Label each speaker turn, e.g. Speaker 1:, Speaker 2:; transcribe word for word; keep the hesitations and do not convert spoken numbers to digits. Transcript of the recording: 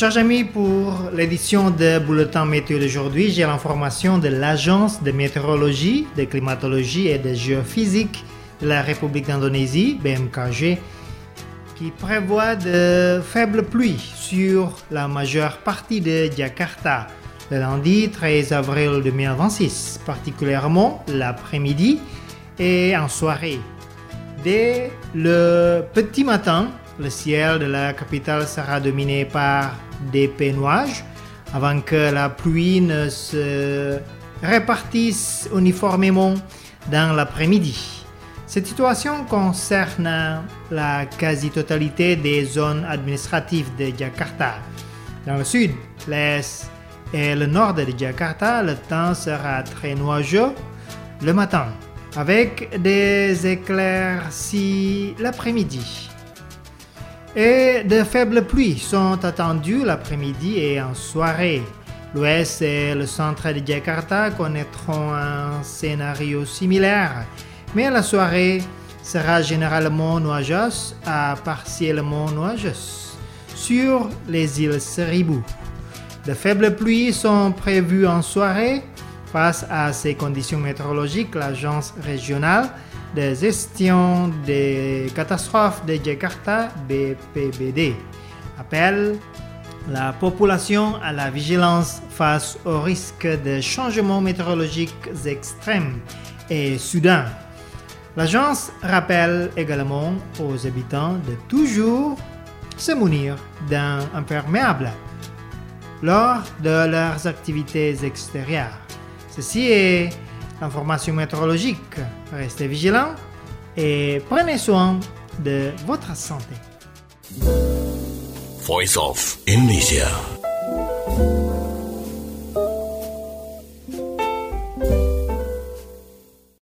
Speaker 1: chers amis, pour l'édition de Bulletin Météo d'aujourd'hui, j'ai l'information de l'Agence de météorologie, de climatologie et de géophysique de la République d'Indonésie, B M K G, qui prévoit de faibles pluies sur la majeure partie de Jakarta le lundi treize avril deux mille vingt-six, particulièrement l'après-midi et en soirée. Dès le petit matin, le ciel de la capitale sera dominé par d'épais nuages avant que la pluie ne se répartisse uniformément dans l'après-midi. Cette situation concerne la quasi-totalité des zones administratives de Jakarta. Dans le sud, l'est et le nord de Jakarta, le temps sera très nuageux le matin, avec des éclaircies l'après-midi. Et de faibles pluies sont attendues l'après-midi et en soirée. L'ouest et le centre de Jakarta connaîtront un scénario similaire, mais la soirée sera généralement nuageuse à partiellement nuageuse sur les îles Seribu. De faibles pluies sont prévues en soirée. Face à ces conditions météorologiques, l'Agence régionale de gestion des catastrophes de Jakarta, B P B D, appelle la population à la vigilance face au risque de changements météorologiques extrêmes et soudains. L'agence rappelle également aux habitants de toujours se munir d'un imperméable lors de leurs activités extérieures. Ceci est l'information météorologique. Restez vigilants et prenez soin de votre santé.
Speaker 2: Voice of Indonesia.